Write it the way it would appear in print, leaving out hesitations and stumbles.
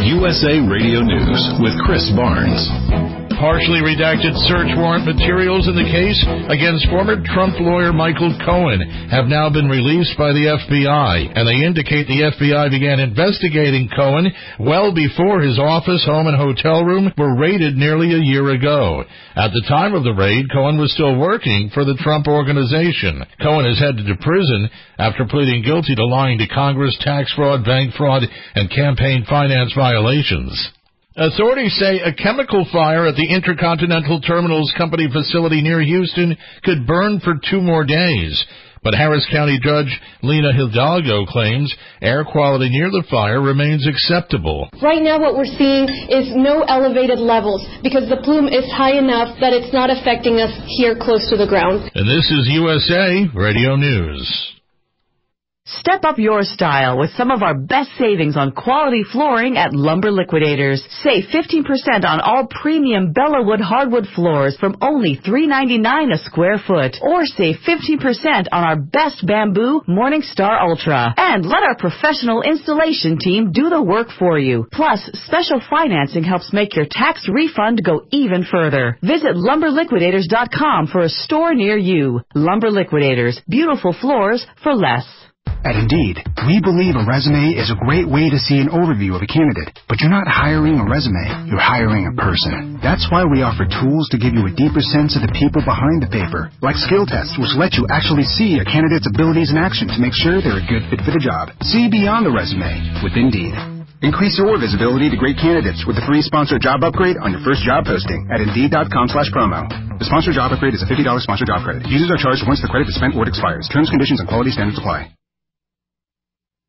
USA Radio News with Chris Barnes. Partially redacted search warrant materials in the case against former Trump lawyer Michael Cohen have now been released by the FBI, and they indicate the FBI began investigating Cohen well before his office, home, and hotel room were raided nearly a year ago. At the time of the raid, Cohen was still working for the Trump Organization. Cohen is headed to prison after pleading guilty to lying to Congress, tax fraud, bank fraud, and campaign finance violations. Authorities say a chemical fire at the Intercontinental Terminals Company facility near Houston could burn for 2 more days. But Harris County Judge Lena Hidalgo claims air quality near the fire remains acceptable. Right now what we're seeing is no elevated levels because the plume is high enough that it's not affecting us here close to the ground. And this is USA Radio News. Step up your style with some of our best savings on quality flooring at Lumber Liquidators. Save 15% on all premium Bellawood hardwood floors from only $3.99 a square foot. Or save 15% on our best bamboo Morningstar Ultra. And let our professional installation team do the work for you. Plus, special financing helps make your tax refund go even further. Visit LumberLiquidators.com for a store near you. Lumber Liquidators. Beautiful floors for less. At Indeed, we believe a resume is a great way to see an overview of a candidate. But you're not hiring a resume, you're hiring a person. That's why we offer tools to give you a deeper sense of the people behind the paper, like skill tests, which let you actually see a candidate's abilities in action to make sure they're a good fit for the job. See beyond the resume with Indeed. Increase your visibility to great candidates with a free sponsored job upgrade on your first job posting at Indeed.com/promo. The sponsored job upgrade is a $50 sponsored job credit. Users are charged once the credit is spent or it expires. Terms, conditions, and quality standards apply.